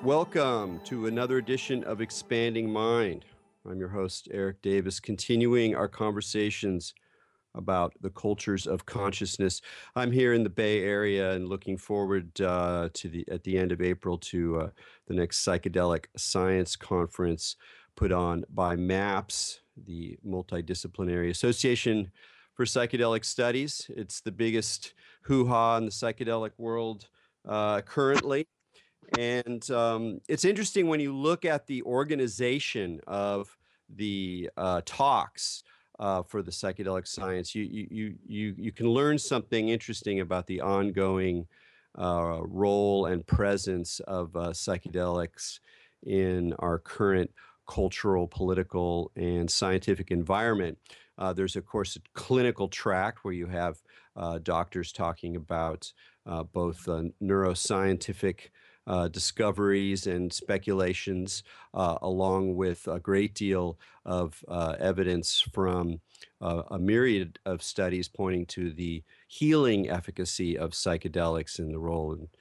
Welcome to another edition of Expanding Mind. I'm your host, Eric Davis, continuing our conversations about the cultures of consciousness. I'm here in the Bay Area and looking forward at the end of April to the next psychedelic science conference put on by MAPS, the Multidisciplinary Association for Psychedelic Studies. It's the biggest hoo-ha in the psychedelic world currently. And it's interesting when you look at the organization of the talks for the psychedelic science. You can learn something interesting about the ongoing role and presence of psychedelics in our current cultural, political, and scientific environment. There's, of course, a clinical track where you have doctors talking about both neuroscientific discoveries and speculations, along with a great deal of evidence from a myriad of studies pointing to the healing efficacy of psychedelics and the role in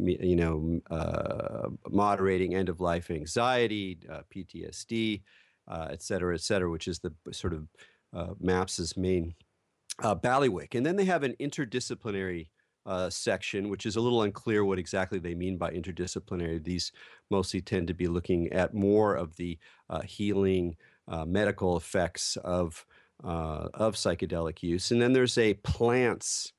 moderating end-of-life anxiety, PTSD, et cetera, which is the sort of MAPS's main ballywick. And then they have an interdisciplinary section, which is a little unclear what exactly they mean by interdisciplinary. These mostly tend to be looking at more of the healing medical effects of psychedelic use. And then there's a plants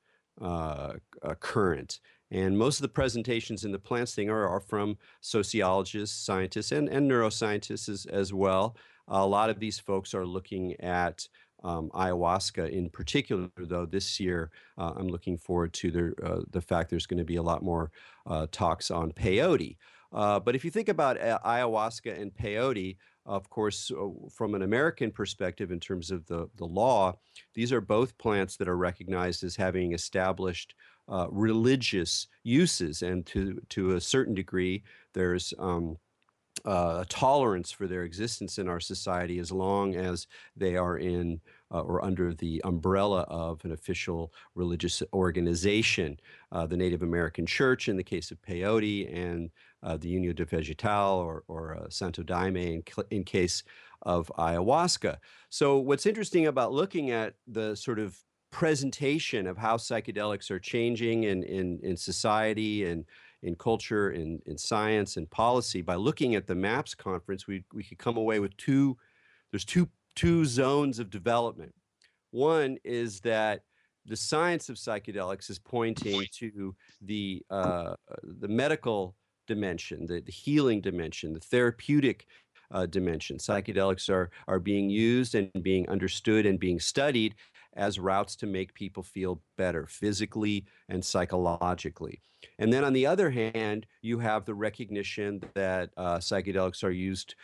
current. And most of the presentations in the plants thing are from sociologists, scientists, and neuroscientists as well. A lot of these folks are looking at ayahuasca in particular, though this year I'm looking forward to the fact there's going to be a lot more talks on peyote. But if you think about ayahuasca and peyote, of course, from an American perspective in terms of the law, these are both plants that are recognized as having established religious uses. And to a certain degree, there's a tolerance for their existence in our society as long as they are in or under the umbrella of an official religious organization. The Native American Church in the case of peyote, and the União de Vegetal or Santo Daime in case of ayahuasca. So what's interesting about looking at the sort of presentation of how psychedelics are changing in society and in culture, in science and policy, by looking at the MAPS conference, we could come away with there's two zones of development. One is that the science of psychedelics is pointing to the medical dimension, the healing dimension, the therapeutic dimension. Psychedelics are being used and being understood and being studied as routes to make people feel better physically and psychologically. And then on the other hand, you have the recognition that psychedelics are used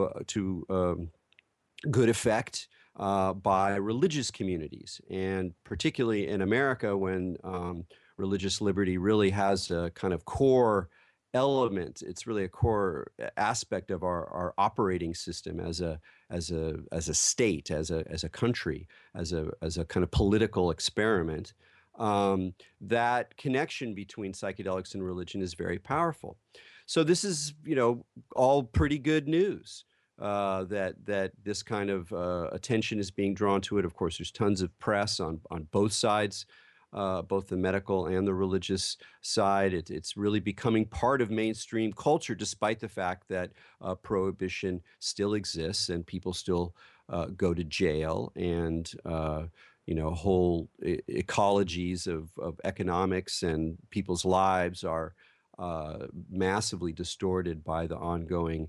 to good effect by religious communities, and particularly in America when religious liberty really has a kind of core element. It's really a core aspect of our operating system as a state, as a country, as a kind of political experiment. That connection between psychedelics and religion is very powerful. So this is, all pretty good news. That this kind of attention is being drawn to it. Of course, there's tons of press on both sides, both the medical and the religious side. It's really becoming part of mainstream culture, despite the fact that prohibition still exists and people still go to jail, and whole ecologies of economics and people's lives are massively distorted by the ongoing,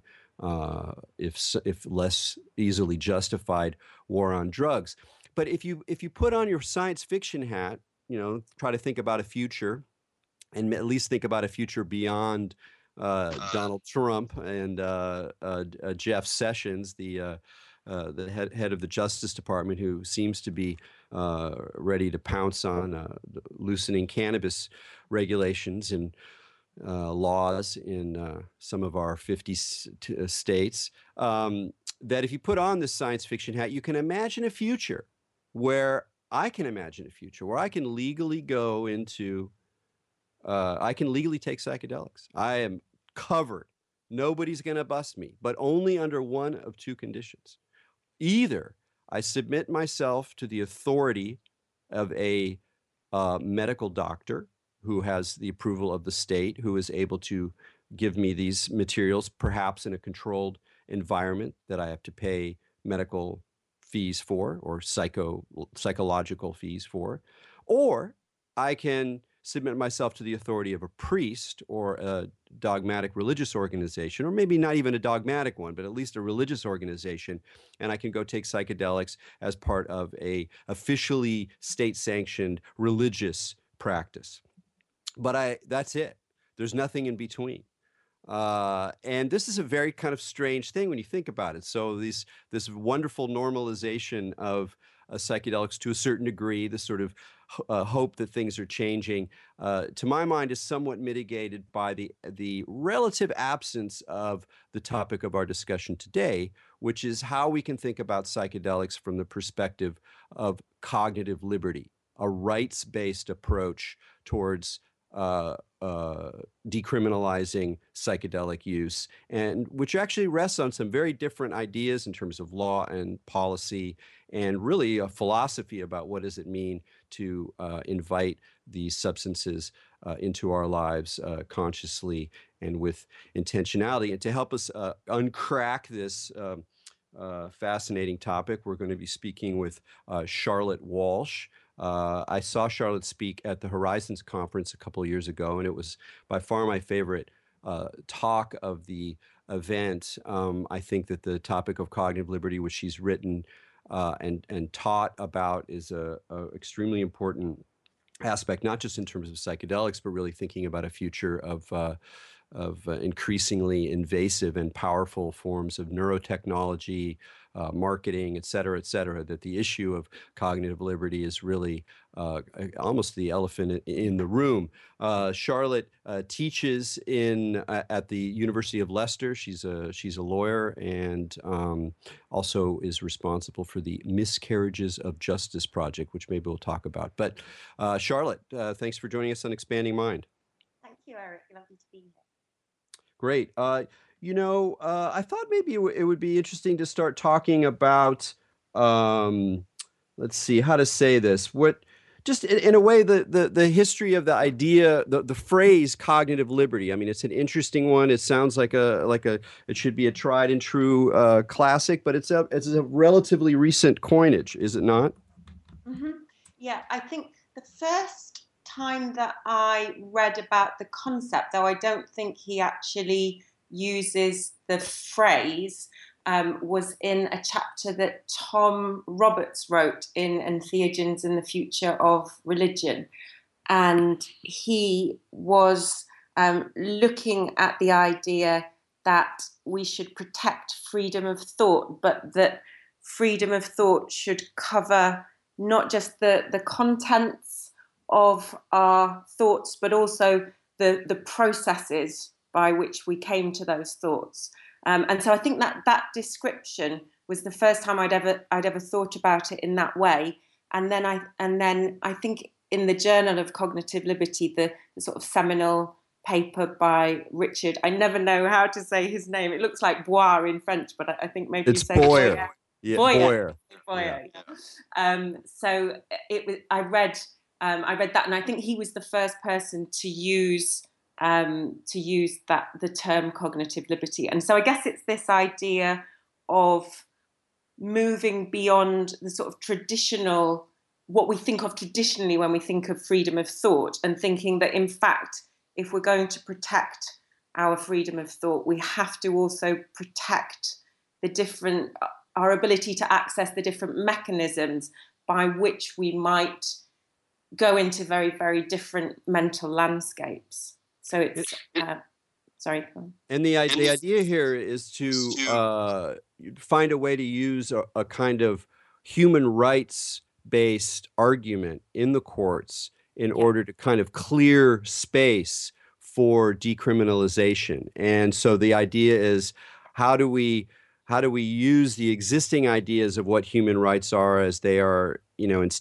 if less easily justified, war on drugs. But if you put on your science fiction hat, try to think about a future, and at least think about a future beyond Donald Trump and Jeff Sessions, the head of the Justice Department, who seems to be ready to pounce on loosening cannabis regulations and laws in some of our 50 states. That if you put on this science fiction hat, you can imagine a future where I can legally go into, I can legally take psychedelics. I am covered Nobody's going to bust me, but only under one of two conditions. Either I submit myself to the authority of a medical doctor who has the approval of the state, who is able to give me these materials, perhaps in a controlled environment that I have to pay medical fees for, or psychological fees for, or I can submit myself to the authority of a priest or a dogmatic religious organization, or maybe not even a dogmatic one, but at least a religious organization, and I can go take psychedelics as part of a officially state-sanctioned religious practice. But that's it. There's nothing in between. And this is a very kind of strange thing when you think about it. So this wonderful normalization of psychedelics to a certain degree, this sort of hope that things are changing, to my mind, is somewhat mitigated by the relative absence of the topic of our discussion today, which is how we can think about psychedelics from the perspective of cognitive liberty, a rights-based approach towards decriminalizing psychedelic use, and which actually rests on some very different ideas in terms of law and policy, and really a philosophy about what does it mean to invite these substances into our lives consciously and with intentionality. And to help us uncrack this fascinating topic, we're going to be speaking with Charlotte Walsh. I saw Charlotte speak at the Horizons Conference a couple of years ago, and it was by far my favorite talk of the event. I think that the topic of cognitive liberty, which she's written and taught about, is a extremely important aspect, not just in terms of psychedelics, but really thinking about a future of increasingly invasive and powerful forms of neurotechnology, marketing, et cetera, that the issue of cognitive liberty is really almost the elephant in the room. Charlotte teaches at the University of Leicester. She's a lawyer, and also is responsible for the Miscarriages of Justice Project, which maybe we'll talk about. But Charlotte, thanks for joining us on Expanding Mind. Thank you, Eric. Lovely to be here. Great. I thought maybe it would be interesting to start talking about, let's see, how to say this. Just in a way, the history of the idea, the phrase cognitive liberty. I mean, it's an interesting one. It sounds like it should be a tried and true classic, but it's a relatively recent coinage, is it not? Mm-hmm. Yeah, I think the first time that I read about the concept, though I don't think he actually uses the phrase, was in a chapter that Tom Roberts wrote in Entheogens and the Future of Religion. And he was looking at the idea that we should protect freedom of thought, but that freedom of thought should cover not just the contents of our thoughts, but also the processes by which we came to those thoughts. And so I think that description was the first time I'd ever thought about it in that way. And then I think in the Journal of Cognitive Liberty, the sort of seminal paper by Richard, I never know how to say his name. It looks like Boyer in French, but I think maybe it's Boyer. Yeah, Boyer. Yeah. So I read that, and I think he was the first person to use the term cognitive liberty. And so I guess it's this idea of moving beyond the sort of traditional, what we think of traditionally when we think of freedom of thought, and thinking that in fact, if we're going to protect our freedom of thought, we have to also protect our ability to access the different mechanisms by which we might go into very, very different mental landscapes. So it's sorry. And the idea here is to find a way to use a kind of human rights-based argument in the courts in order to kind of clear space for decriminalization. And so the idea is, how do we use the existing ideas of what human rights are as they are,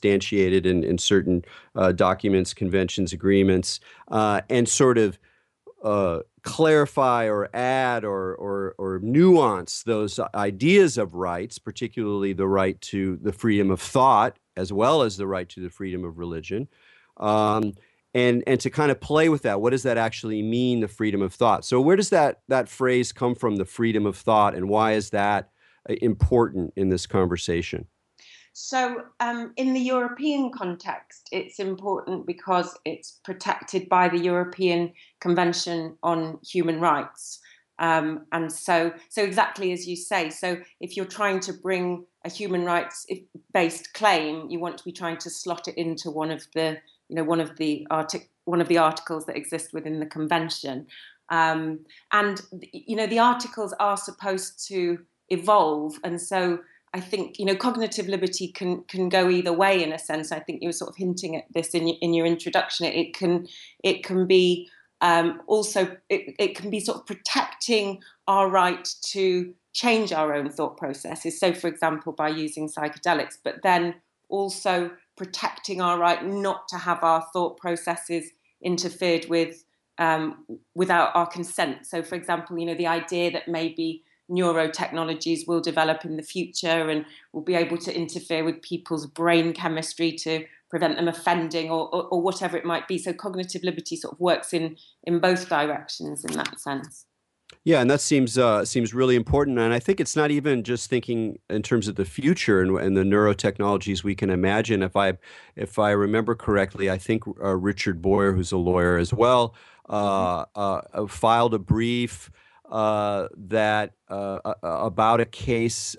instantiated in certain documents, conventions, agreements, and sort of clarify or add or nuance those ideas of rights, particularly the right to the freedom of thought, as well as the right to the freedom of religion, um, and to kind of play with that. What does that actually mean, the freedom of thought? So where does that phrase come from, the freedom of thought, and why is that important in this conversation? So, in the European context, it's important because it's protected by the European Convention on Human Rights. And so exactly as you say, so if you're trying to bring a human rights based claim, you want to be trying to slot it into one of the, one of the articles that exist within the convention. And the articles are supposed to evolve, and so I think cognitive liberty can go either way in a sense. I think you were sort of hinting at this in your introduction. It can be also it can be sort of protecting our right to change our own thought processes. So, for example, by using psychedelics, but then also protecting our right not to have our thought processes interfered with without our consent. So, for example, the idea that maybe neurotechnologies will develop in the future and will be able to interfere with people's brain chemistry to prevent them offending or whatever it might be. So cognitive liberty sort of works in both directions in that sense. Yeah, and that seems really important. And I think it's not even just thinking in terms of the future and the neurotechnologies we can imagine. If I remember correctly, I think Richard Boyer, who's a lawyer as well, filed a brief that about a case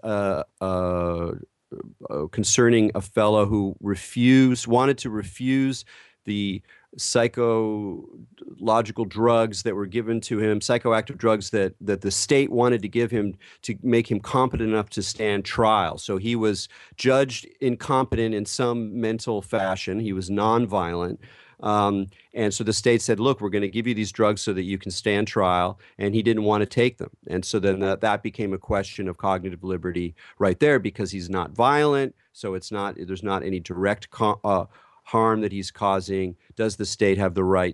concerning a fellow who wanted to refuse the psychological drugs that were given to him, psychoactive drugs that the state wanted to give him to make him competent enough to stand trial. So he was judged incompetent in some mental fashion. He was nonviolent. And so the state said, look, we're going to give you these drugs so that you can stand trial. And he didn't want to take them. And so then that became a question of cognitive liberty right there, because he's not violent. So there's not any direct harm that he's causing. Does the state have the right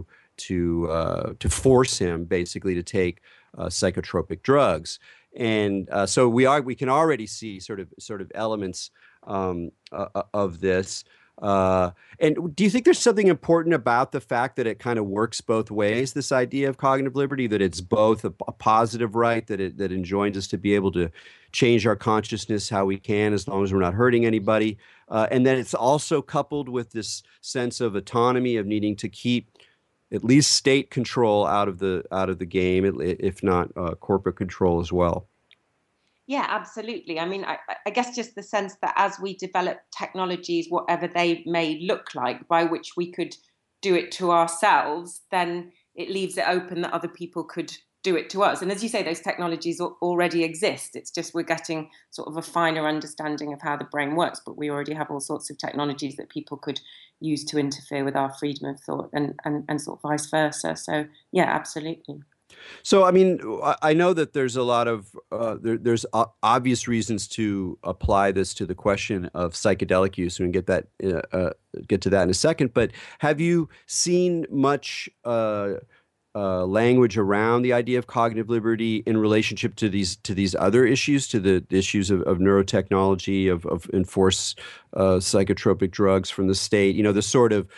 to force him basically to take psychotropic drugs? And so we can already see sort of elements of this. And do you think there's something important about the fact that it kind of works both ways, this idea of cognitive liberty, that it's both a positive right, that enjoins us to be able to change our consciousness how we can, as long as we're not hurting anybody, and then it's also coupled with this sense of autonomy, of needing to keep at least state control out of the game, if not corporate control as well? Yeah, absolutely. I mean, I guess just the sense that as we develop technologies, whatever they may look like, by which we could do it to ourselves, then it leaves it open that other people could do it to us. And as you say, those technologies already exist. It's just we're getting sort of a finer understanding of how the brain works, but we already have all sorts of technologies that people could use to interfere with our freedom of thought and sort of vice versa. So, yeah, absolutely. So, I mean, I know that there's a lot of there's obvious reasons to apply this to the question of psychedelic use, and we can get to that in a second. But have you seen much language around the idea of cognitive liberty in relationship to these other issues, to the issues of neurotechnology, of enforced psychotropic drugs from the state? The sort of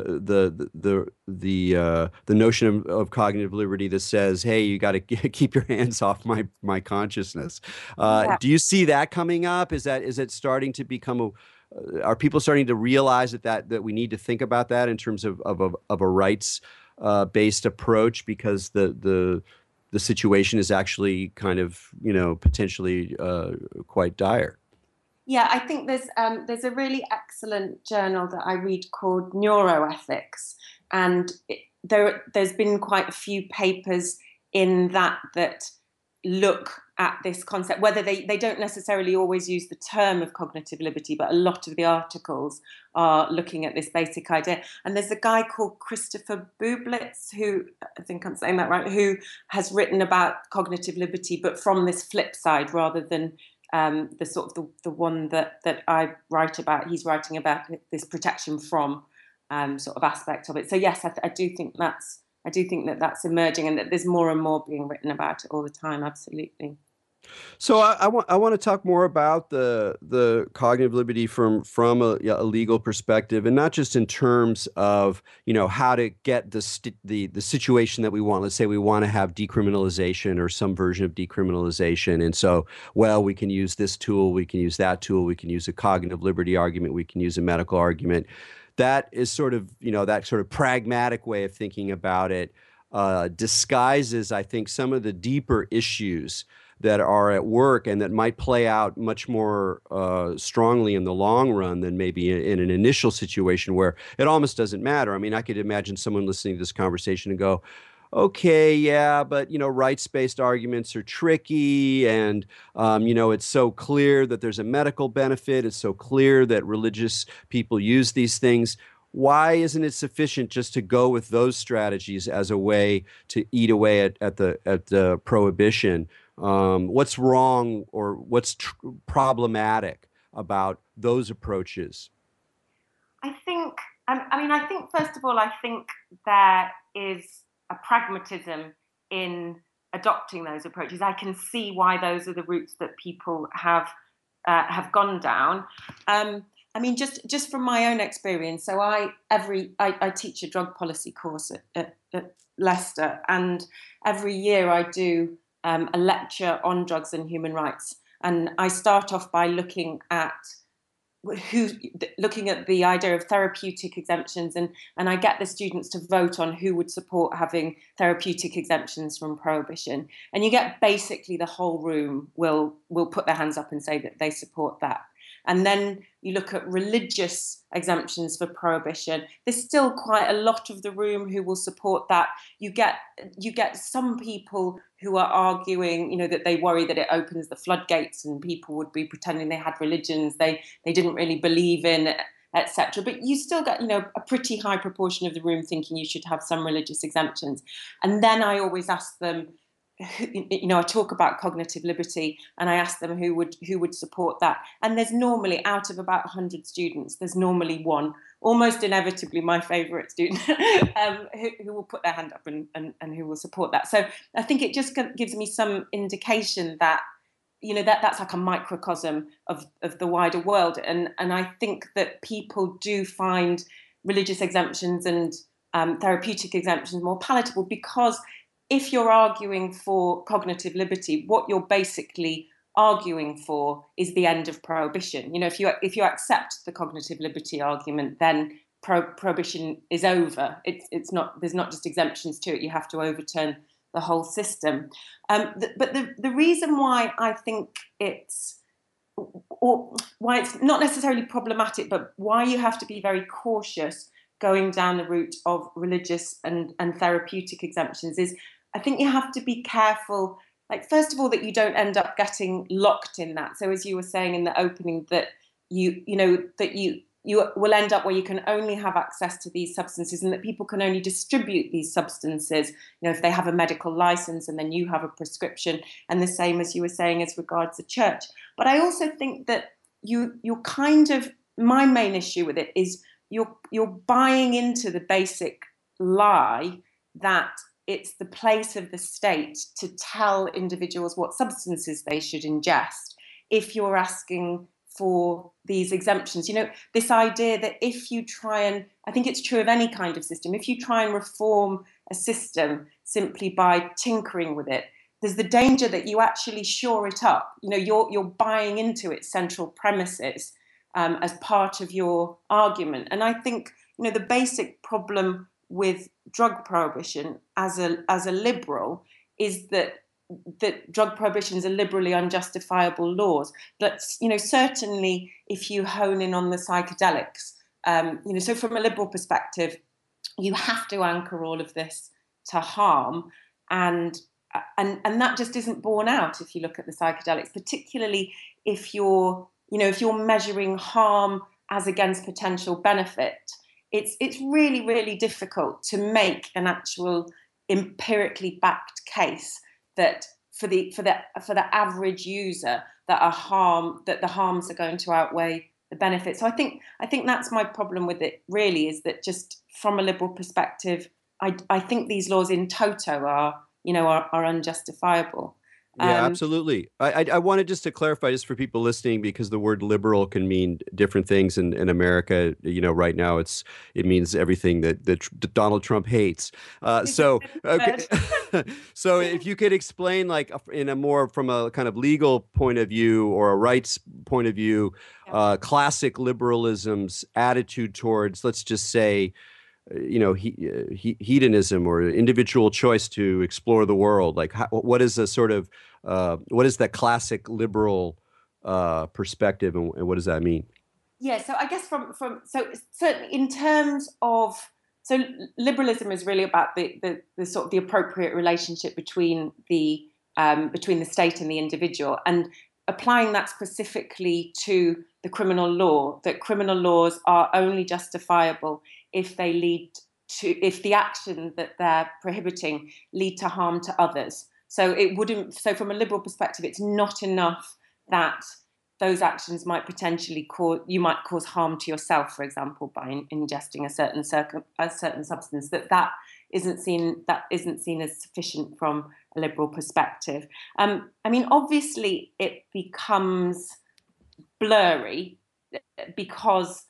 the notion of cognitive liberty that says, hey, you got to keep your hands off my consciousness. Yeah. Do you see that coming up? Is it starting to become are people starting to realize that we need to think about that in terms of a rights based approach, because the situation is actually kind of potentially quite dire? Yeah, I think there's a really excellent journal that I read called Neuroethics, and there's been quite a few papers in that look at this concept. Whether they don't necessarily always use the term of cognitive liberty, but a lot of the articles are looking at this basic idea. And there's a guy called Christopher Bublitz, who, I think I'm saying that right, who has written about cognitive liberty, but from this flip side rather than the sort of the one that I write about. He's writing about this protection from sort of aspect of it. So yes, I do think I do think that that's emerging and that there's more and more being written about it all the time. Absolutely. So I want to talk more about the cognitive liberty from a legal perspective, and not just in terms of how to get the situation that we want. Let's say we want to have decriminalization or some version of decriminalization, and so we can use this tool, we can use that tool, we can use a cognitive liberty argument, we can use a medical argument. That is sort of that sort of pragmatic way of thinking about it disguises, I think, some of the deeper issues that are at work and that might play out much more strongly in the long run than maybe in an initial situation where it almost doesn't matter. I mean, I could imagine someone listening to this conversation and go, okay, yeah, but rights-based arguments are tricky, and it's so clear that there's a medical benefit. It's so clear that religious people use these things. Why isn't it sufficient just to go with those strategies as a way to eat away at the prohibition? What's wrong or what's problematic about those approaches? I think, I think, first of all, I think there is a pragmatism in adopting those approaches. I can see why those are the routes that people have gone down. Just from my own experience. So I teach a drug policy course at Leicester, and every year I do a lecture on drugs and human rights, and I start off by looking at the idea of therapeutic exemptions, and I get the students to vote on who would support having therapeutic exemptions from prohibition, and you get basically the whole room will put their hands up and say that they support that. And then you look at religious exemptions for prohibition. There's still quite a lot of the room who will support that. You get some people who are arguing, that they worry that it opens the floodgates and people would be pretending they had religions they didn't really believe in, etc. But you still get, a pretty high proportion of the room thinking you should have some religious exemptions. And then I always ask them, I talk about cognitive liberty, and I ask them who would support that. And there's normally, out of about 100 students, there's normally one, almost inevitably my favourite student, who will put their hand up and who will support that. So I think it just gives me some indication that that's like a microcosm of the wider world. And I think that people do find religious exemptions and therapeutic exemptions more palatable, because if you're arguing for cognitive liberty, what you're basically arguing for is the end of prohibition. If you accept the cognitive liberty argument, then prohibition is over. It's not. There's not just exemptions to it. You have to overturn the whole system. But the reason why I think why it's not necessarily problematic, but why you have to be very cautious going down the route of religious and therapeutic exemptions is, I think you have to be careful, like, first of all, that you don't end up getting locked in that. So as you were saying in the opening, that you will end up where you can only have access to these substances, and that people can only distribute these substances, if they have a medical license and then you have a prescription, and the same, as you were saying, as regards the church. But I also think that you're kind of, my main issue with it is you're buying into the basic lie that it's the place of the state to tell individuals what substances they should ingest if you're asking for these exemptions. This idea that if you try and, I think it's true of any kind of system, if you try and reform a system simply by tinkering with it, there's the danger that you actually shore it up. You're buying into its central premises as part of your argument. And I think, the basic problem with drug prohibition as a liberal is that drug prohibitions are liberally unjustifiable laws. But certainly if you hone in on the psychedelics, so from a liberal perspective, you have to anchor all of this to harm, and that just isn't borne out if you look at the psychedelics, particularly if you're measuring harm as against potential benefit. It's really, really difficult to make an actual empirically backed case that for the average user that the harms are going to outweigh the benefits. So I think that's my problem with it, really, is that just from a liberal perspective, I think these laws in toto are unjustifiable. Yeah, absolutely. I wanted just to clarify, just for people listening, because the word liberal can mean different things in America. Right now it means everything that Donald Trump hates. So, okay. So if you could explain, like, in a more from a kind of legal point of view or a rights point of view, Yeah. classic liberalism's attitude towards, let's just say, hedonism or individual choice to explore the world. Like, what is a sort of what is that classic liberal perspective, and what does that mean? Yeah, so I guess from so certainly in terms of so liberalism is really about the sort of the appropriate relationship between the state and the individual, and applying that specifically to the criminal law, that criminal laws are only justifiable if they lead to if the action that they're prohibiting lead to harm to others. So it wouldn't. So from a liberal perspective, it's not enough that those actions might potentially cause harm to yourself, for example, by ingesting a certain substance. That isn't seen as sufficient from a liberal perspective. I mean, obviously, it becomes blurry because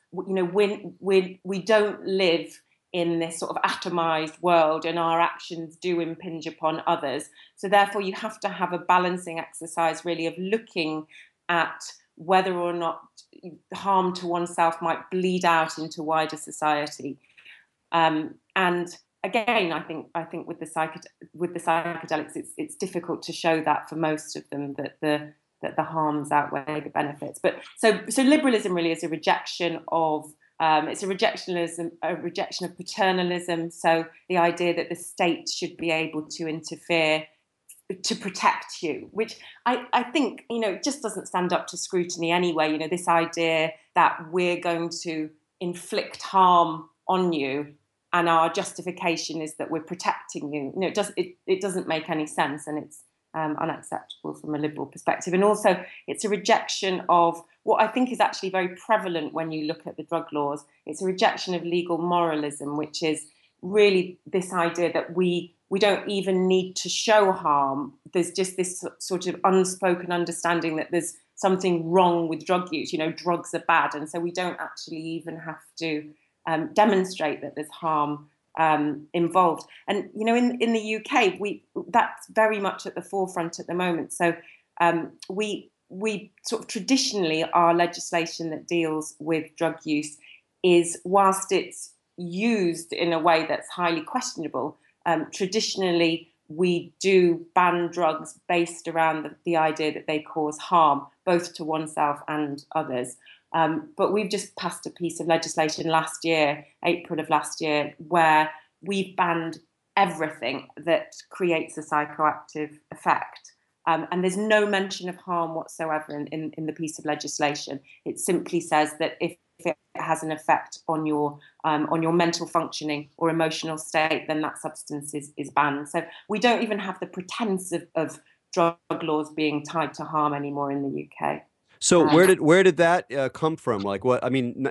we don't live in this sort of atomized world, and our actions do impinge upon others. So therefore, you have to have a balancing exercise, really, of looking at whether or not harm to oneself might bleed out into wider society. And again, I think with the psychedelics, it's difficult to show that for most of them that the harms outweigh the benefits. But so liberalism really is a rejection of it's a rejection of paternalism. So the idea that the state should be able to interfere to protect you, which I think, just doesn't stand up to scrutiny anyway. This idea that we're going to inflict harm on you and our justification is that we're protecting you. It doesn't make any sense, and it's unacceptable from a liberal perspective. And also, it's a rejection of what I think is actually very prevalent when you look at the drug laws. It's a rejection of legal moralism, which is really this idea that we don't even need to show harm. There's just this sort of unspoken understanding that there's something wrong with drug use. Drugs are bad, and so we don't actually even have to demonstrate that there's harm involved. And in the UK, that's very much at the forefront at the moment. So we sort of traditionally, our legislation that deals with drug use is, whilst it's used in a way that's highly questionable, traditionally we do ban drugs based around the idea that they cause harm both to oneself and others. But we've just passed a piece of legislation last year, April of last year, where we've banned everything that creates a psychoactive effect. And there's no mention of harm whatsoever in the piece of legislation. It simply says that if it has an effect on your mental functioning or emotional state, then that substance is banned. So we don't even have the pretense of drug laws being tied to harm anymore in the UK. So where did that come from? Like, what I mean,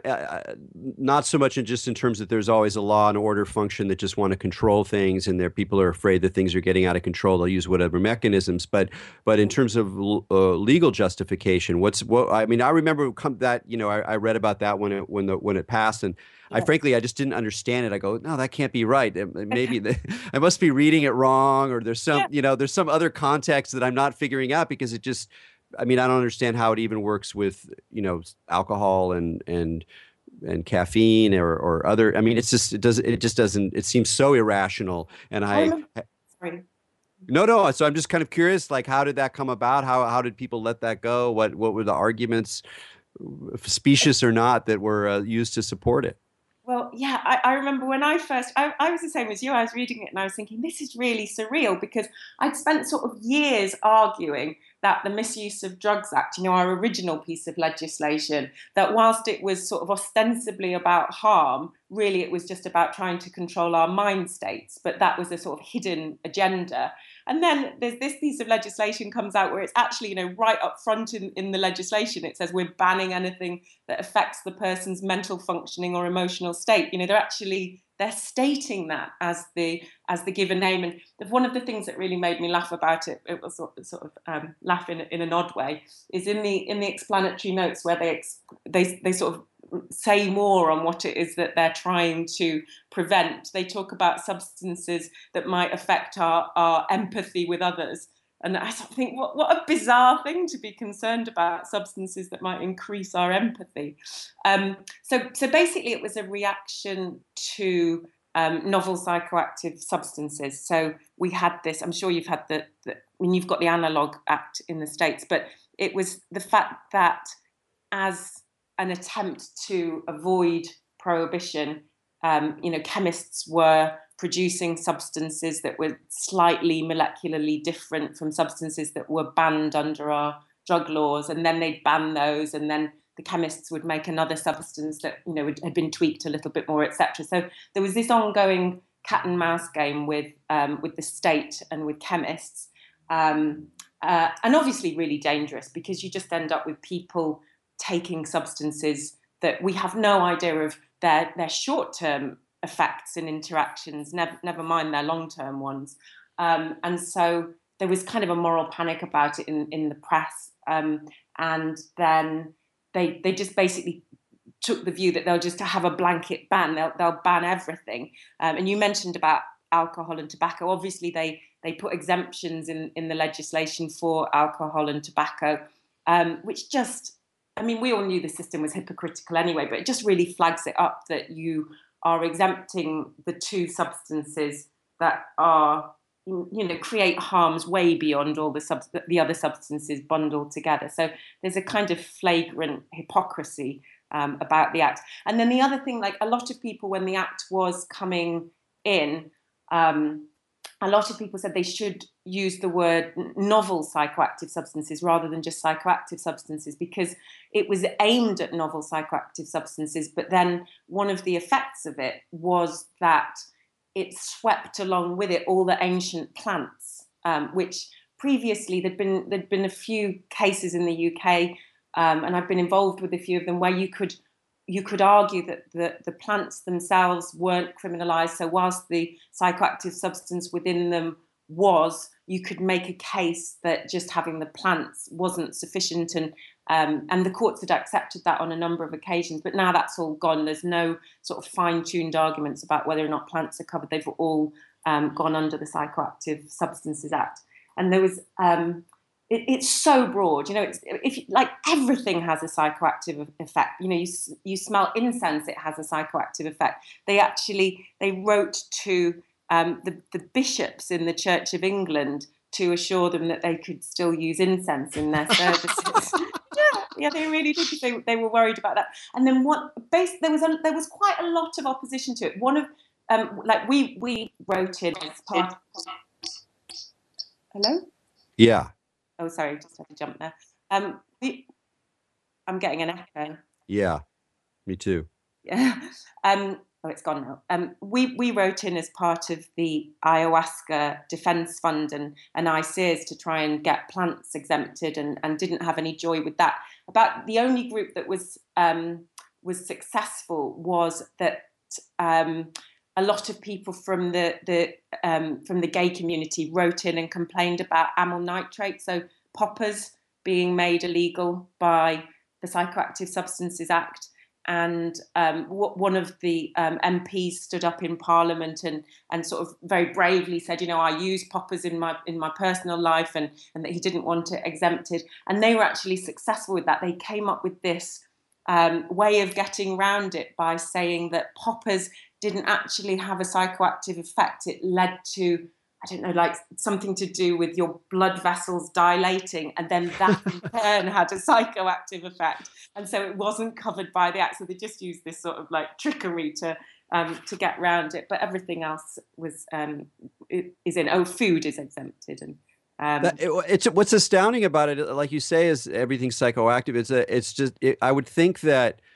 not so much in terms that there's always a law and order function that just want to control things, and there people are afraid that things are getting out of control. They'll use whatever mechanisms, but in terms of legal justification, I mean, I remember I read about that when it passed, and I frankly just didn't understand it. I go, no, that can't be right. Maybe I must be reading it wrong, or there's some other context that I'm not figuring out, because it just. I mean, I don't understand how it even works with, alcohol and caffeine or other. I mean, it just doesn't. It seems so irrational. And Sorry. No. So I'm just kind of curious, like, how did that come about? How did people let that go? What were the arguments, specious or not, that were used to support it? Well, yeah, I remember when I was the same as you. I was reading it and I was thinking, this is really surreal, because I'd spent sort of years arguing that the Misuse of Drugs Act, our original piece of legislation, that whilst it was sort of ostensibly about harm, really it was just about trying to control our mind states. But that was a sort of hidden agenda. And then there's this piece of legislation comes out where it's actually, right up front in the legislation, it says we're banning anything that affects the person's mental functioning or emotional state. they're stating that as the given name. And one of the things that really made me laugh about it, it was sort of laugh in an odd way, is in the explanatory notes where they sort of say more on what it is that they're trying to prevent. They talk about substances that might affect our empathy with others. And I sort of think, what a bizarre thing to be concerned about, substances that might increase our empathy. So basically it was a reaction to novel psychoactive substances. So we had this, I'm sure you've had I mean, you've got the Analog Act in the States, but it was the fact that as an attempt to avoid prohibition, chemists were producing substances that were slightly molecularly different from substances that were banned under our drug laws, and then they'd ban those, and then the chemists would make another substance that had been tweaked a little bit more, etc. So there was this ongoing cat and mouse game with the state and with chemists, and obviously really dangerous, because you just end up with people taking substances that we have no idea of their short-term effects and interactions, never mind their long-term ones. And so there was kind of a moral panic about it in the press. And then they just basically took the view that they'll just have a blanket ban. They'll ban everything. And you mentioned about alcohol and tobacco. Obviously, they put exemptions in the legislation for alcohol and tobacco, which just, I mean, we all knew the system was hypocritical anyway, but it just really flags it up that you are exempting the two substances that are, create harms way beyond all the other substances bundled together. So there's a kind of flagrant hypocrisy about the Act. And then the other thing, like a lot of people, when the Act was coming in, a lot of people said they should use the word novel psychoactive substances rather than just psychoactive substances, because it was aimed at novel psychoactive substances. But then one of the effects of it was that it swept along with it all the ancient plants, which previously there'd been a few cases in the UK, and I've been involved with a few of them, where you could argue that the plants themselves weren't criminalised. So whilst the psychoactive substance within them was, you could make a case that just having the plants wasn't sufficient, and the courts had accepted that on a number of occasions. But now that's all gone. There's no sort of fine-tuned arguments about whether or not plants are covered. They've all gone under the Psychoactive Substances Act. And there was... it's so broad, if like everything has a psychoactive effect. You smell incense, it has a psychoactive effect. They wrote to the bishops in the Church of England to assure them that they could still use incense in their services. yeah, they really did, because they were worried about that. And then there was quite a lot of opposition to it. One of we wrote in as part. Hello? Yeah. Oh, sorry, just had to jump there. I'm getting an echo. Yeah, me too. Yeah. It's gone now. We wrote in as part of the ayahuasca defence fund and ICEERS to try and get plants exempted, and didn't have any joy with that. About the only group that was successful was that a lot of people from the gay community wrote in and complained about amyl nitrate, so poppers being made illegal by the Psychoactive Substances Act. And one of the MPs stood up in Parliament and sort of very bravely said, I use poppers in my personal life, and that he didn't want it exempted. And they were actually successful with that. They came up with this way of getting around it by saying that poppers didn't actually have a psychoactive effect. It led to, I don't know, like something to do with your blood vessels dilating, and then that in turn had a psychoactive effect. And so it wasn't covered by the Act. So they just used this sort of like trickery to get around it. But everything else was is in. Oh, food is exempted, and what's astounding about it, like you say, is everything's psychoactive. I would think that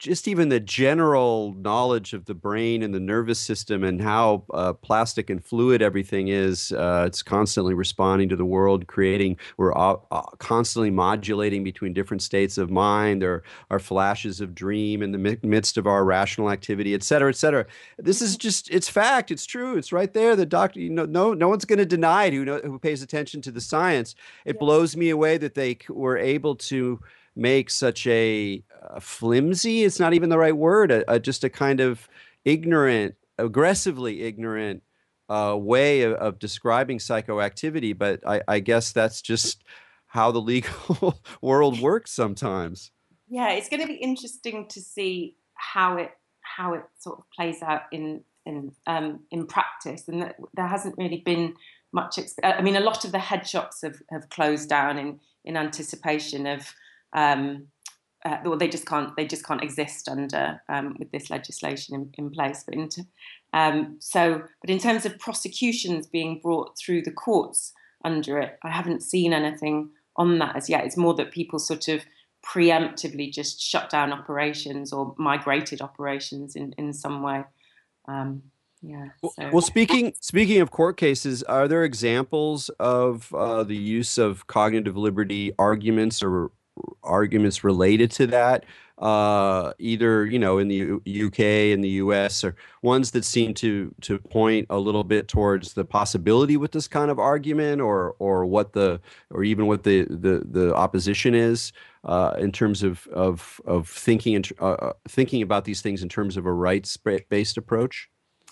just even the general knowledge of the brain and the nervous system and how plastic and fluid everything is. It's constantly responding to the world, creating, we're constantly modulating between different states of mind. There are flashes of dream in the midst of our rational activity, et cetera, et cetera. This is just, it's fact. It's true. It's right there. The doctor, no one's going to deny it who pays attention to the science. It Yeah. blows me away that they were able to make such a flimsy, it's not even the right word, just a kind of ignorant, aggressively ignorant way of describing psychoactivity. But I guess that's just how the legal world works sometimes. Yeah, it's going to be interesting to see how it sort of plays out in practice, and that there hasn't really been much. I mean, a lot of the head shops have closed down in anticipation of. Well, they just can't exist under with this legislation in place. But in terms of prosecutions being brought through the courts under it, I haven't seen anything on that as yet. It's more that people sort of preemptively just shut down operations or migrated operations in some way. Um, yeah. So. Well, speaking of court cases, are there examples of the use of cognitive liberty arguments or arguments related to that, either in the UK and the US, or ones that seem to point a little bit towards the possibility with this kind of argument, or what or even what the opposition is in terms of thinking about these things in terms of a rights-based approach?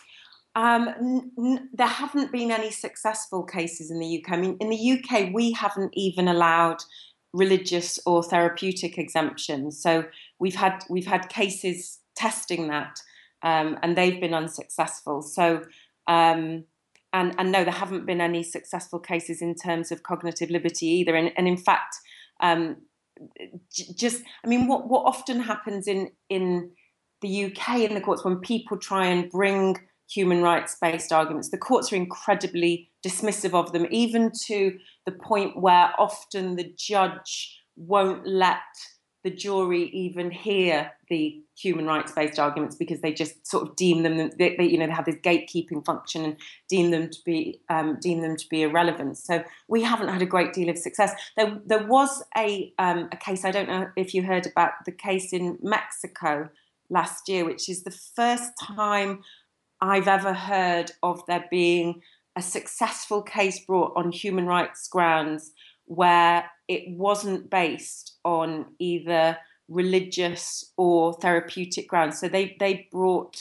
There haven't been any successful cases in the UK. I mean, in the UK, we haven't even allowed religious or therapeutic exemptions. So we've had cases testing that, and they've been unsuccessful. So and no, there haven't been any successful cases in terms of cognitive liberty either. And in fact, um, just I mean, what often happens in the UK in the courts when people try and bring human rights based arguments, the courts are incredibly dismissive of them, even to the point where often the judge won't let the jury even hear the human rights based arguments because they just sort of deem them, they have this gatekeeping function and deem them to be irrelevant. So we haven't had a great deal of success. There was a case, I don't know if you heard about the case in Mexico last year, which is the first time I've ever heard of there being a successful case brought on human rights grounds where it wasn't based on either religious or therapeutic grounds. So they brought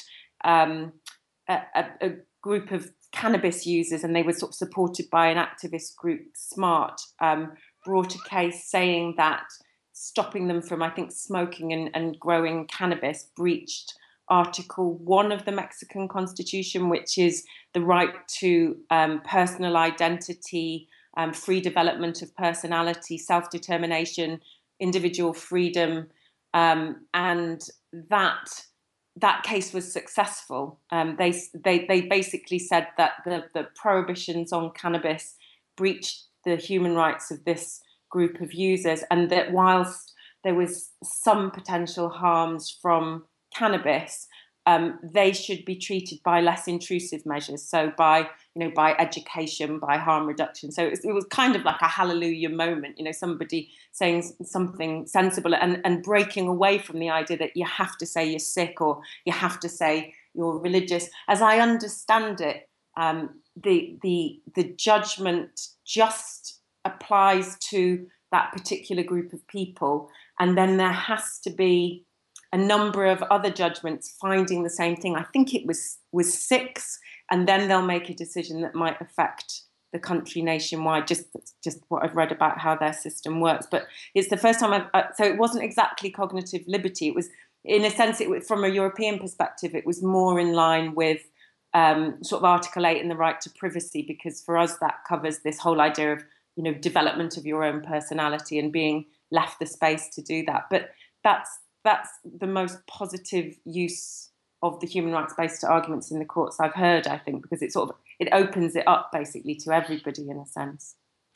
a group of cannabis users, and they were sort of supported by an activist group, SMART, brought a case saying that stopping them from, I think, smoking and growing cannabis breached Article 1 of the Mexican Constitution, which is the right to personal identity, free development of personality, self-determination, individual freedom, and that case was successful. They basically said that the prohibitions on cannabis breached the human rights of this group of users, and that whilst there was some potential harms from cannabis, they should be treated by less intrusive measures. So by education, by harm reduction. So it was kind of like a hallelujah moment. Somebody saying something sensible and breaking away from the idea that you have to say you're sick or you have to say you're religious. As I understand it, the judgment just applies to that particular group of people, and then there has to be a number of other judgments finding the same thing. I think it was 6, and then they'll make a decision that might affect the country nationwide. Just what I've read about how their system works. But it's the first time so it wasn't exactly cognitive liberty. It was, in a sense, from a European perspective, it was more in line with sort of Article 8 and the right to privacy, because for us that covers this whole idea of development of your own personality and being left the space to do that. But that's the most positive use of the human rights-based arguments in the courts I've heard, I think, because it opens it up basically to everybody in a sense.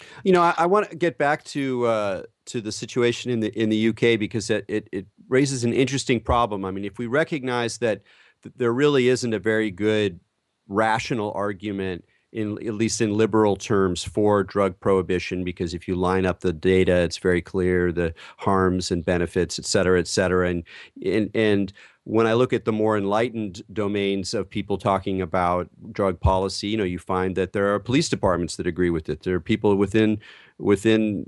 I want to get back to the situation in the UK because it raises an interesting problem. I mean, if we recognize that there really isn't a very good rational argument in at least in liberal terms for drug prohibition, because if you line up the data, it's very clear the harms and benefits, et cetera, et cetera. And when I look at the more enlightened domains of people talking about drug policy, you find that there are police departments that agree with it. There are people within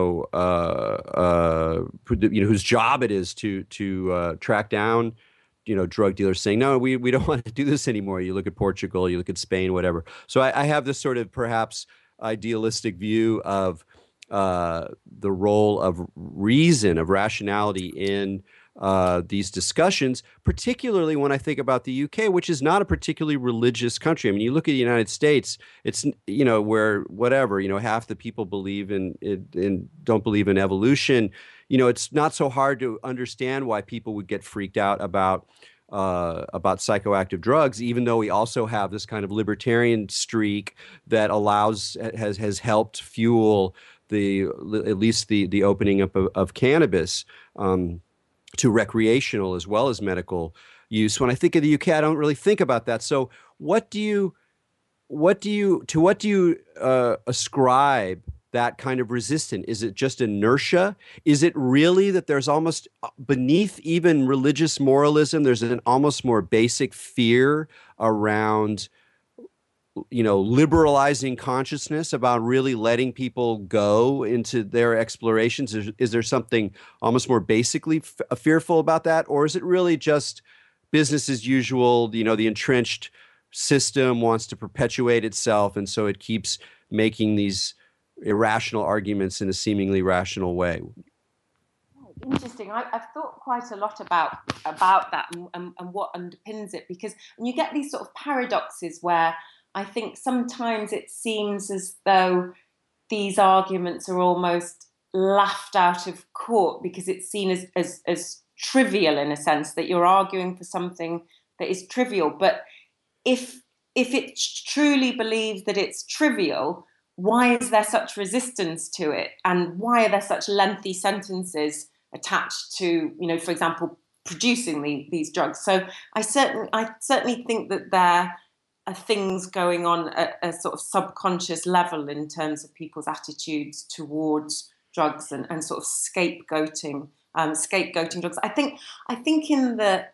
whose job it is to track down drug dealers saying, no, we don't want to do this anymore. You look at Portugal, you look at Spain, whatever. So I have this sort of perhaps idealistic view of the role of reason, of rationality in these discussions, particularly when I think about the UK, which is not a particularly religious country. I mean, you look at the United States, it's, where whatever, half the people believe in don't believe in evolution. It's not so hard to understand why people would get freaked out about psychoactive drugs, even though we also have this kind of libertarian streak that has helped fuel at least the opening up of cannabis to recreational as well as medical use. When I think of the UK, I don't really think about that. So what do you ascribe that kind of resistance? Is it just inertia? Is it really that there's almost beneath even religious moralism, there's an almost more basic fear around liberalizing consciousness, about really letting people go into their explorations? Is there something almost more basically fearful about that? Or is it really just business as usual? The entrenched system wants to perpetuate itself, and so it keeps making these irrational arguments in a seemingly rational way. Interesting. I've thought quite a lot about that and what underpins it, because you get these sort of paradoxes where I think sometimes it seems as though these arguments are almost laughed out of court because it's seen as trivial, in a sense, that you're arguing for something that is trivial. But if it truly believes that it's trivial, why is there such resistance to it? And why are there such lengthy sentences attached to, for example, producing these drugs? So I certainly think that there are things going on at a sort of subconscious level in terms of people's attitudes towards drugs and sort of scapegoating drugs. I think in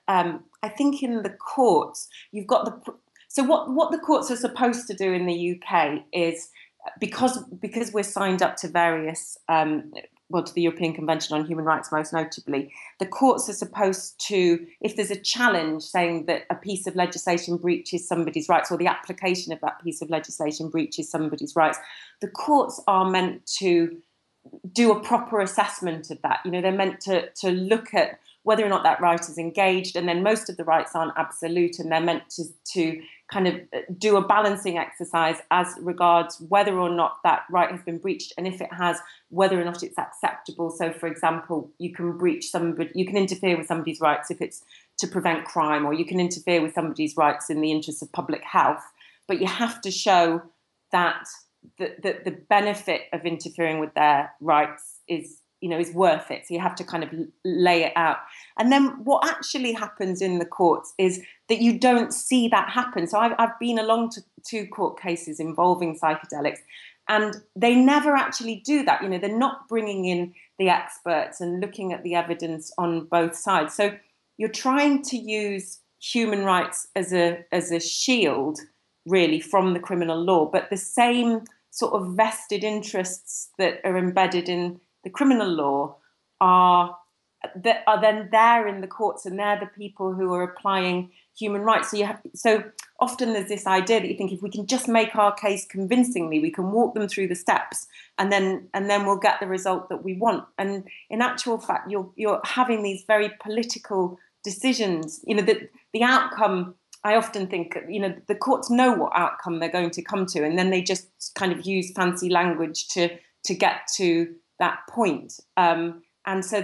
the courts you've got so what the courts are supposed to do in the UK is, because we're signed up to various to the European Convention on Human Rights, most notably, the courts are supposed to, if there's a challenge saying that a piece of legislation breaches somebody's rights, or the application of that piece of legislation breaches somebody's rights, the courts are meant to do a proper assessment of that. They're meant to look at whether or not that right is engaged, and then most of the rights aren't absolute, and they're meant to kind of do a balancing exercise as regards whether or not that right has been breached, and if it has, whether or not it's acceptable. So, for example, you can interfere with somebody's rights if it's to prevent crime, or you can interfere with somebody's rights in the interest of public health, but you have to show that the benefit of interfering with their rights is worth it. So you have to kind of lay it out. And then what actually happens in the courts is that you don't see that happen. So I've been along to 2 court cases involving psychedelics, and they never actually do that. They're not bringing in the experts and looking at the evidence on both sides. So you're trying to use human rights as a shield, really, from the criminal law, but the same sort of vested interests that are embedded in the criminal law are then there in the courts, and they're the people who are applying human rights. So often there's this idea that you think, if we can just make our case convincingly, we can walk them through the steps, and then we'll get the result that we want. And in actual fact, you're having these very political decisions. The outcome, I often think, the courts know what outcome they're going to come to, and then they just kind of use fancy language to get to that point. And so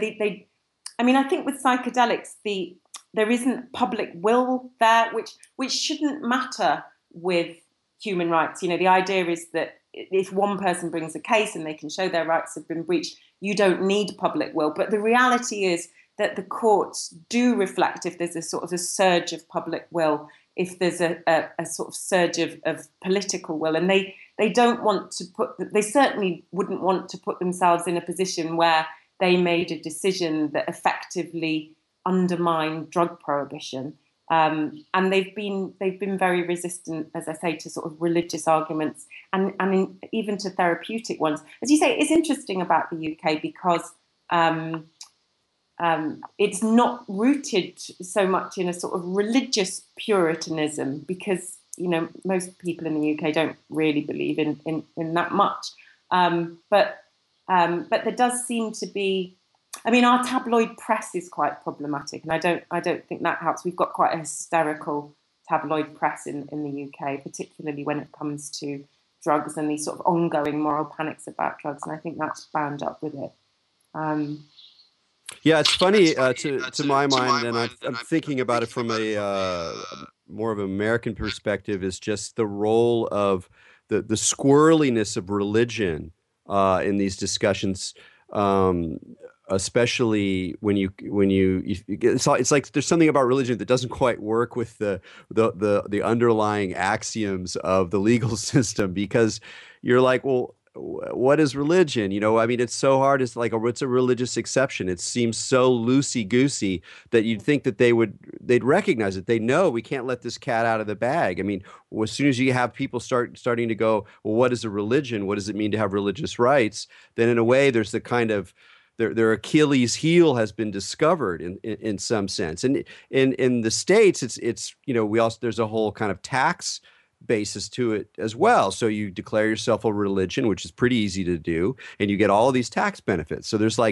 I think with psychedelics, there isn't public will there, which shouldn't matter with human rights. The idea is that if one person brings a case and they can show their rights have been breached, you don't need public will. But the reality is that the courts do reflect if there's a sort of a surge of public will, if there's a sort of surge of political will, and they don't want to they certainly wouldn't want to put themselves in a position where they made a decision that effectively undermined drug prohibition. And they've been very resistant, as I say, to sort of religious arguments and even to therapeutic ones. As you say, it's interesting about the UK because it's not rooted so much in a sort of religious puritanism, because most people in the UK don't really believe in that much. But there does seem to be. I mean, our tabloid press is quite problematic, and I don't think that helps. We've got quite a hysterical tabloid press in the UK, particularly when it comes to drugs and these sort of ongoing moral panics about drugs, and I think that's bound up with it. Yeah, it's funny to my mind, and I'm thinking about it from a more of an American perspective, is just the role of the squirreliness of religion in these discussions. Especially when you it's like there's something about religion that doesn't quite work with the underlying axioms of the legal system, because you're like, well, what is religion? I mean, it's so hard. It's like, what's a religious exception? It seems so loosey-goosey that you'd think that they'd recognize it. They know we can't let this cat out of the bag. I mean, as soon as you have people starting to go, well, what is a religion? What does it mean to have religious rights? Then in a way, there's the kind of their Achilles heel has been discovered in some sense. And in the States, it's there's a whole kind of tax basis to it as well. So you declare yourself a religion, which is pretty easy to do, and you get all of these tax benefits. So there's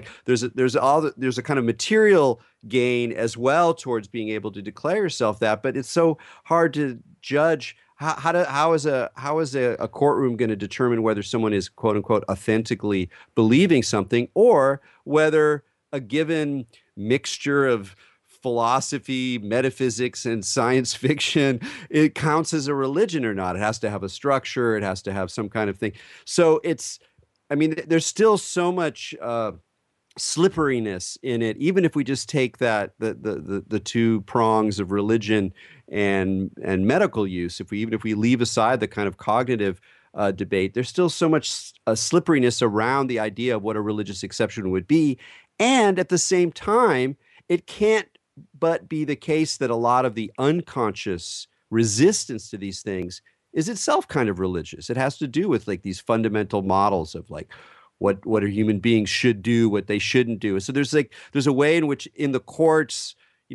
a kind of material gain as well towards being able to declare yourself that, but it's so hard to judge. How is a courtroom going to determine whether someone is, quote unquote, authentically believing something, or whether a given mixture of philosophy, metaphysics, and science fiction, it counts as a religion or not? It has to have a structure. It has to have some kind of thing. So there's still so much slipperiness in it, even if we just take that the two prongs of religion and medical use. Even if we leave aside the kind of cognitive debate, there's still so much slipperiness around the idea of what a religious exception would be. And at the same time, it can't but be the case that a lot of the unconscious resistance to these things is itself kind of religious. It has to do with like these fundamental models of like what a human being should do, what they shouldn't do. So there's a way in which in the courts,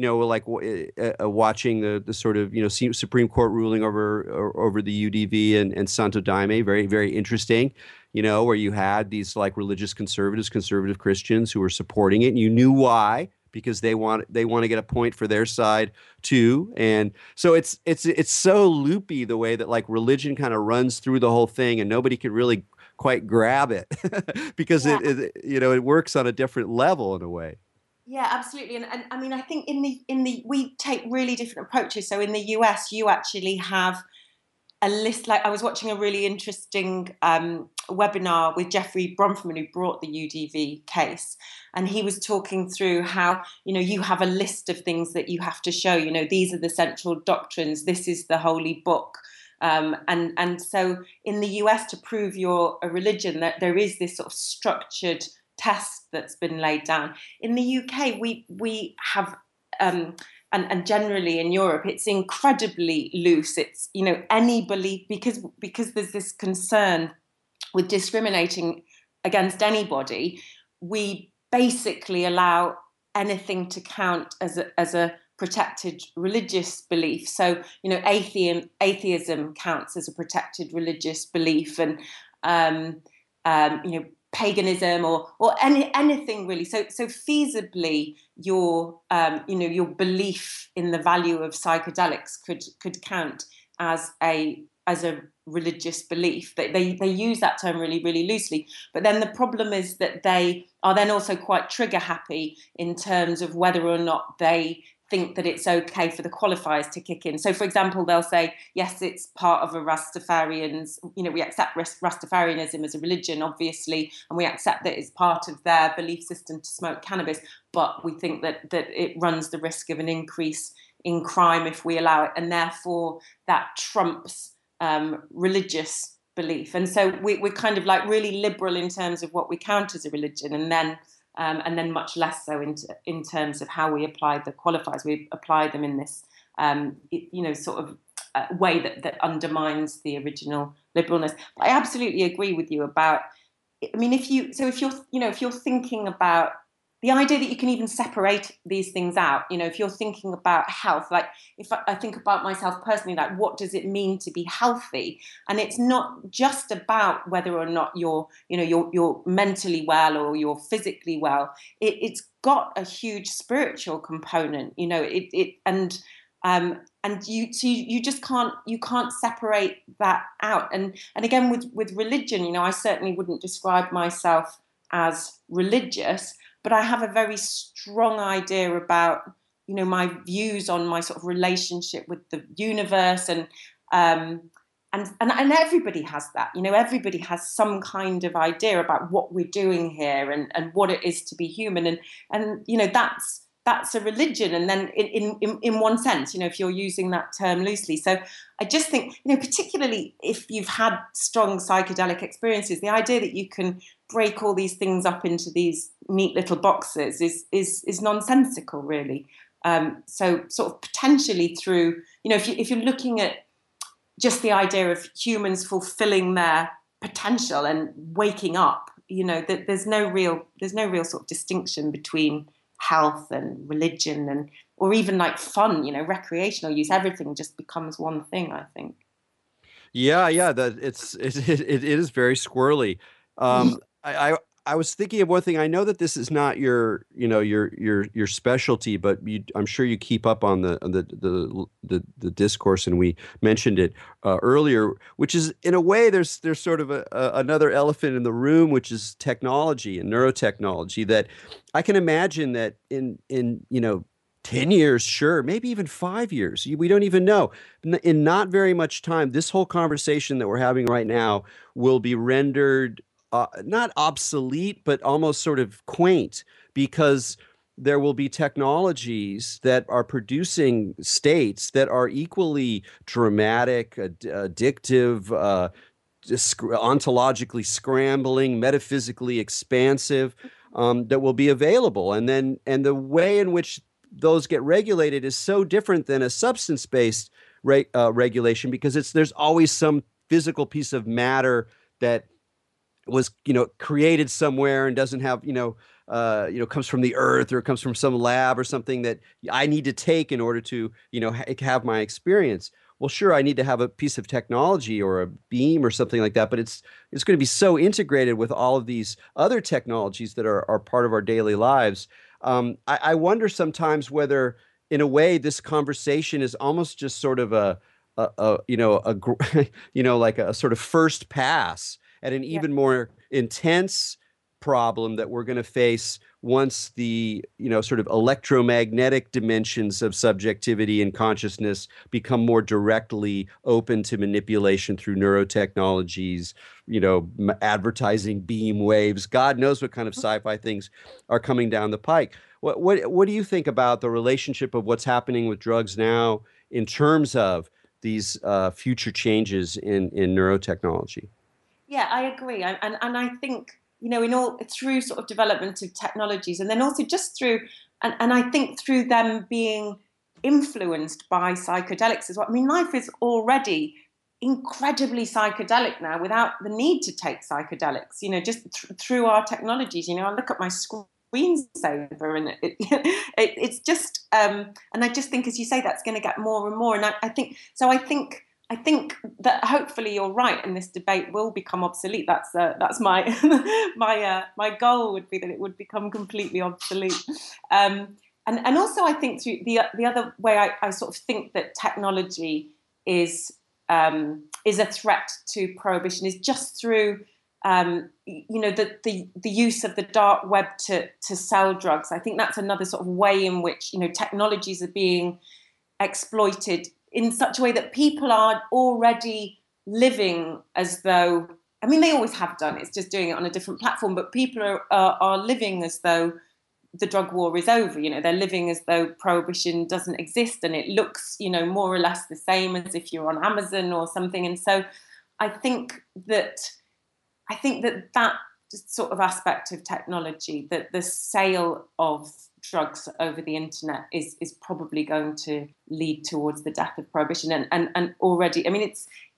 watching the sort of Supreme Court ruling over the UDV and Santo Daime, very, very interesting. Where you had these like religious conservative Christians who were supporting it, and you knew why, because they want to get a point for their side too. And so it's so loopy the way that like religion kind of runs through the whole thing, and nobody can really quite grab it because it works on a different level in a way. Yeah, absolutely. And I mean, I think we take really different approaches. So in the US, you actually have a list. Like I was watching a really interesting webinar with Jeffrey Bronfman, who brought the UDV case, and he was talking through how you have a list of things that you have to show. These are the central doctrines. This is the holy book. And so in the US, to prove you're a religion, that there is this sort of structured test that's been laid down. In the UK, we have and generally in Europe, it's incredibly loose. It's any belief, because there's this concern with discriminating against anybody. We basically allow anything to count as a protected religious belief. So atheism counts as a protected religious belief, and paganism or anything really. So feasibly, your belief in the value of psychedelics could count as a religious belief. They use that term really, really loosely. But then the problem is that they are then also quite trigger happy in terms of whether or not they think that it's okay for the qualifiers to kick in. So, for example, they'll say, yes, it's part of a Rastafarian's, we accept Rastafarianism as a religion, obviously, and we accept that it's part of their belief system to smoke cannabis, but we think that it runs the risk of an increase in crime if we allow it, and therefore that trumps religious belief. And so we're kind of like really liberal in terms of what we count as a religion, and then much less so in terms of how we apply the qualifiers. We apply them in this, sort of way that undermines the original liberalness. But I absolutely agree with you about. I mean, if you're thinking about the idea that you can even separate these things out, if you're thinking about health, like if I think about myself personally, like what does it mean to be healthy? And it's not just about whether or not you're mentally well or you're physically well. It's got a huge spiritual component, and you just can't separate that out. And again, with religion, I certainly wouldn't describe myself as religious, but I have a very strong idea about, my views on my sort of relationship with the universe, and everybody has that. Everybody has some kind of idea about what we're doing here and what it is to be human, and that's a religion, and then in one sense, if you're using that term loosely. So I just think, particularly if you've had strong psychedelic experiences, the idea that you can break all these things up into these neat little boxes is nonsensical, really. So sort of potentially through, if you're looking at just the idea of humans fulfilling their potential and waking up, that there's no real sort of distinction between health and religion or even like fun, recreational use. Everything just becomes one thing, I think. Yeah, that it is very squirrely. I was thinking of one thing. I know that this is not your specialty, but I'm sure you keep up on the discourse, and we mentioned it earlier, which is in a way there's sort of another elephant in the room, which is technology and neurotechnology. That I can imagine that in 10 years, sure, maybe even 5 years. We don't even know. In not very much time, this whole conversation that we're having right now will be rendered not obsolete, but almost sort of quaint, because there will be technologies that are producing states that are equally dramatic, addictive, ontologically scrambling, metaphysically expansive, that will be available. And the way in which those get regulated is so different than a substance-based regulation, because there's always some physical piece of matter that was created somewhere and doesn't have comes from the earth, or comes from some lab or something that I need to take in order to have my experience. Well, sure, I need to have a piece of technology or a beam or something like that, but it's going to be so integrated with all of these other technologies that are part of our daily lives. I wonder sometimes whether, in a way, this conversation is almost just sort of like a sort of first pass at an even more intense problem that we're going to face once the sort of electromagnetic dimensions of subjectivity and consciousness become more directly open to manipulation through neurotechnologies, advertising beam waves. God knows what kind of sci-fi things are coming down the pike. What do you think about the relationship of what's happening with drugs now in terms of these future changes in neurotechnology? Yeah, I agree, and I think in all through sort of development of technologies, and then also just through, and I think through them being influenced by psychedelics as well. I mean, life is already incredibly psychedelic now without the need to take psychedelics. Just through our technologies. I look at my screensaver, and it's just, and I just think, as you say, that's going to get more and more. And I think so. I think that hopefully you're right, and this debate will become obsolete. That's my my goal would be that it would become completely obsolete. And also I think through the other way I sort of think that technology is a threat to prohibition is just through the use of the dark web to sell drugs. I think that's another sort of way in which technologies are being exploited in such a way that people are already living as though, I mean, they always have done, it's just doing it on a different platform, but people are living as though the drug war is over. They're living as though prohibition doesn't exist, and it looks, more or less the same as if you're on Amazon or something. And so I think that that sort of aspect of technology, that the sale of drugs over the internet is probably going to lead towards the death of prohibition. And already, I mean,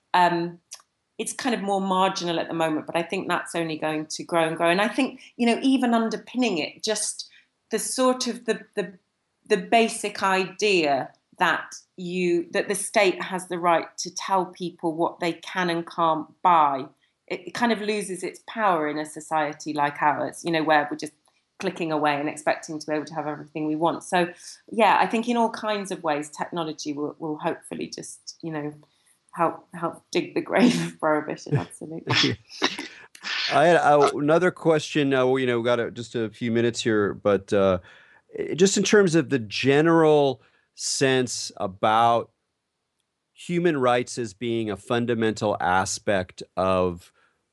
it's kind of more marginal at the moment, but I think that's only going to grow and grow. And I think, even underpinning it, just the sort of the basic idea that the state has the right to tell people what they can and can't buy, it kind of loses its power in a society like ours, where we're just clicking away and expecting to be able to have everything we want. So, yeah, I think in all kinds of ways, technology will hopefully just, help dig the grave of prohibition. Absolutely. I had another question. We got just a few minutes here, but just in terms of the general sense about human rights as being a fundamental aspect of,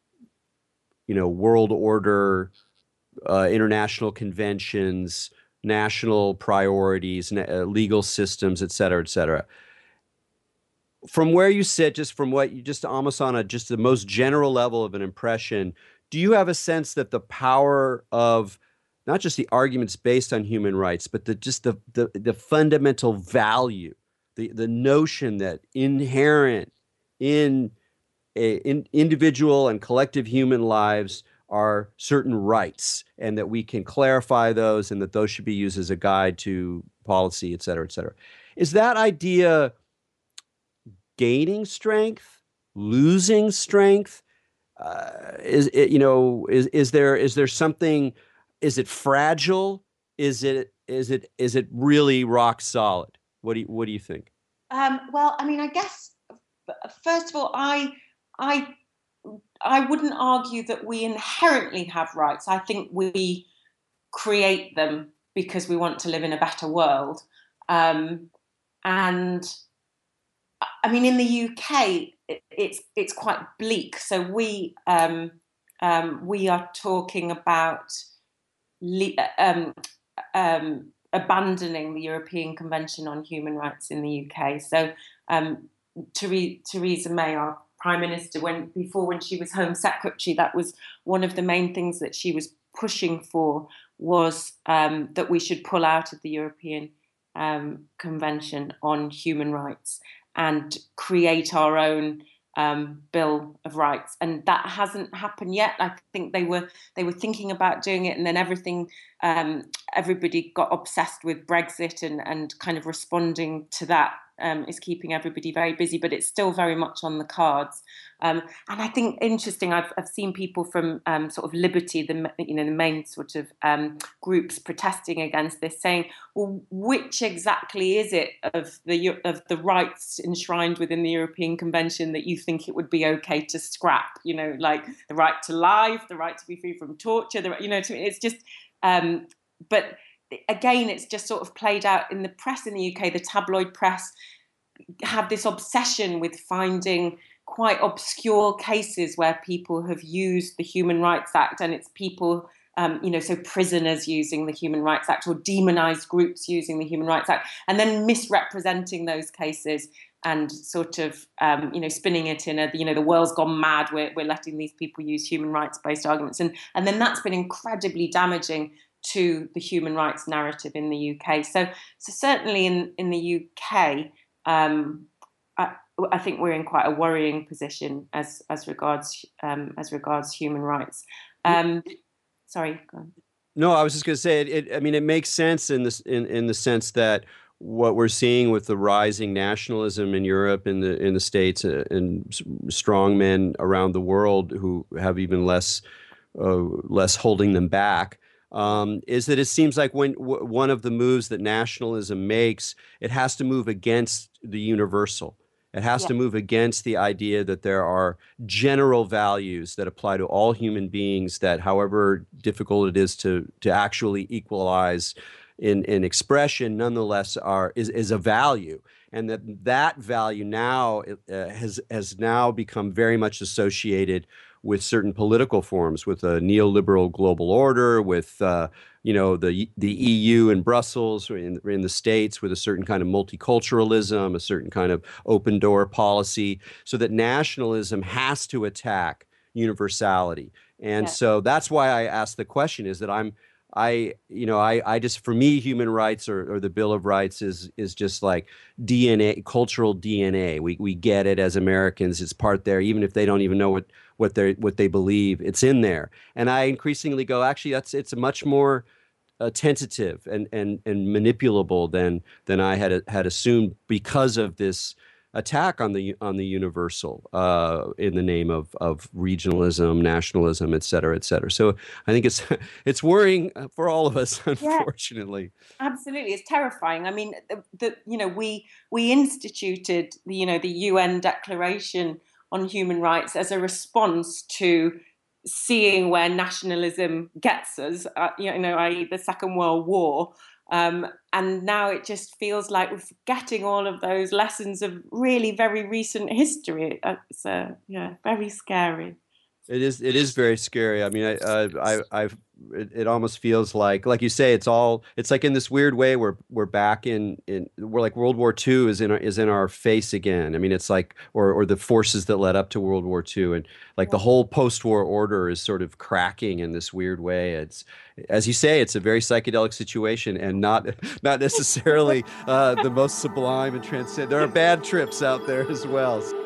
world order, international conventions, national priorities, legal systems, et cetera, et cetera. From where you sit, just from what you just almost on just the most general level of an impression, do you have a sense that the power of not just the arguments based on human rights, but the fundamental value, the notion that inherent in individual and collective human lives are certain rights, and that we can clarify those, and that those should be used as a guide to policy, et cetera, et cetera. Is that idea gaining strength, losing strength? Is there something? Is it fragile? Is it really rock solid? What do you think? Well, I mean, I guess first of all, I wouldn't argue that we inherently have rights. I think we create them because we want to live in a better world. And I mean, in the UK, it's quite bleak. So we are talking about abandoning the European Convention on Human Rights in the UK. So Theresa May, our Prime Minister, when she was Home Secretary, that was one of the main things that she was pushing for, was that we should pull out of the European Convention on Human Rights and create our own Bill of Rights, and that hasn't happened yet. I think they were thinking about doing it, and then everybody got obsessed with Brexit, and kind of responding to that is keeping everybody very busy, but it's still very much on the cards. And I think interesting, I've seen people from sort of Liberty, the main sort of groups protesting against this, saying, well, which exactly is it of the rights enshrined within the European Convention that you think it would be okay to scrap? Like the right to life, the right to be free from torture, it's just, but again, it's just sort of played out in the press in the UK. The tabloid press have this obsession with finding quite obscure cases where people have used the Human Rights Act, and it's people, so prisoners using the Human Rights Act, or demonized groups using the Human Rights Act, and then misrepresenting those cases and sort of, spinning it in the world's gone mad. We're letting these people use human rights-based arguments, and then that's been incredibly damaging to the human rights narrative in the UK. So certainly in the UK, I think we're in quite a worrying position as regards human rights. Sorry, go on. No, I was just going to say it makes sense in the sense that what we're seeing with the rising nationalism in Europe, in the States, and strong men around the world who have even less holding them back. Is that it seems like when one of the moves that nationalism makes, it has to move against the universal. It has Yeah. to move against the idea that there are general values that apply to all human beings that, however difficult it is to actually equalize in expression, nonetheless is a value, and that value now has now become very much associated with certain political forms, with a neoliberal global order, with the EU in Brussels, or in the States, with a certain kind of multiculturalism, a certain kind of open door policy, so that nationalism has to attack universality. And Yeah. so that's why I asked the question, is that I just, for me, human rights, or the Bill of Rights is just like DNA, cultural DNA. We get it as Americans. It's part there, even if they don't even know what they believe. It's in there. And I increasingly go, actually, it's a much more tentative and manipulable than I had assumed, because of this attack on the universal, in the name of regionalism, nationalism, et cetera, et cetera. So I think it's it's worrying for all of us, Yeah. unfortunately. Absolutely, it's terrifying. I mean, we instituted the UN Declaration on Human Rights as a response to seeing where nationalism gets us. I.e., the Second World War. And now it just feels like we're forgetting all of those lessons of really very recent history. It's very scary. It is very scary. I mean, it almost feels like you say, it's like, in this weird way, we're back we're like World War II is in our face again. I mean, it's like, or the forces that led up to World War II, and like the Yeah. whole post-war order is sort of cracking in this weird way. It's, as you say, it's a very psychedelic situation, and not necessarily the most sublime and transcendent. There are bad trips out there as well.